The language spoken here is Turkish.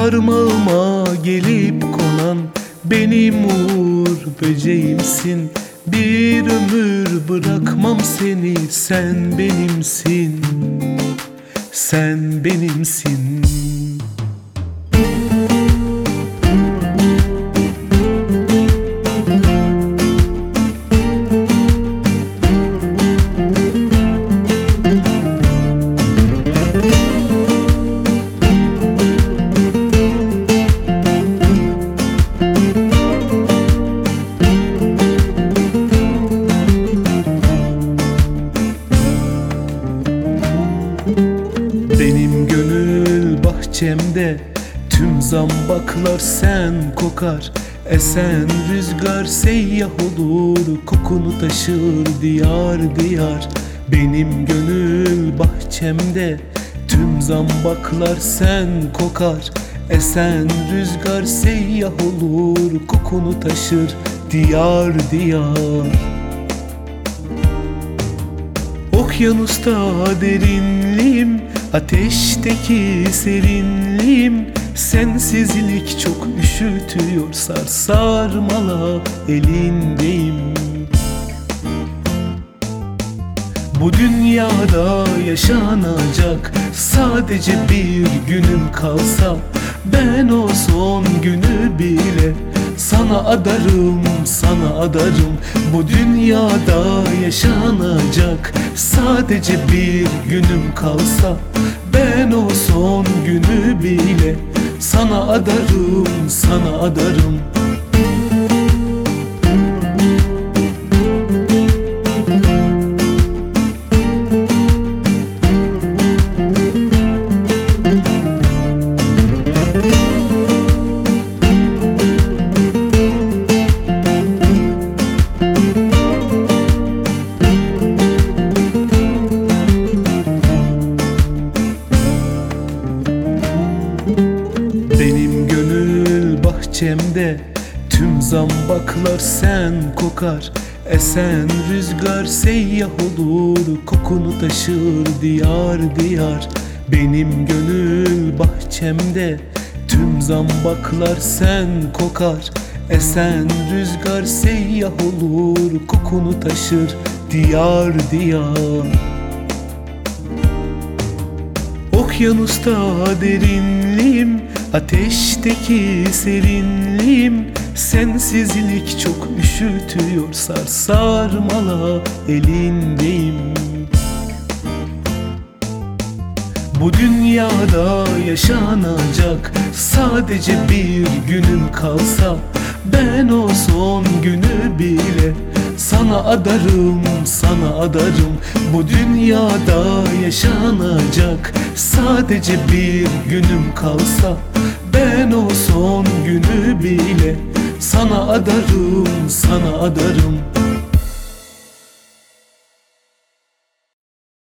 Parmağıma gelip konan benim uğur böceğimsin. Bir ömür bırakmam seni, sen benimsin, sen benimsin. Benim gönül bahçemde tüm zambaklar sen kokar. Esen rüzgar seyyah olur, kokunu taşır diyar diyar. Benim gönül bahçemde tüm zambaklar sen kokar. Esen rüzgar seyyah olur, kokunu taşır diyar diyar. Okyanusta derinliğim, ateşteki serinliğim. Sensizlik çok üşütüyor, sar sarmala elindeyim. Bu dünyada yaşanacak sadece bir günüm kalsa, ben o son günü bile sana adarım, sana adarım. Bu dünyada yaşanacak sadece bir günüm kalsa, ben o son günü bile sana adarım, sana adarım. Benim gönül bahçemde tüm zambaklar sen kokar. Esen rüzgar seyyah olur, kokunu taşır diyar diyar. Benim gönül bahçemde tüm zambaklar sen kokar. Esen rüzgar seyyah olur, kokunu taşır diyar diyar. Okyanusta derinliğim, ateşteki serinliğim. Sensizlik çok üşütüyor, sar sarmala elindeyim. Bu dünyada yaşanacak sadece bir günüm kalsa, ben o son günü bile sana adarım, sana adarım. Bu dünyada yaşanacak sadece bir günüm kalsa, ben o son günü bile sana adarım, sana adarım.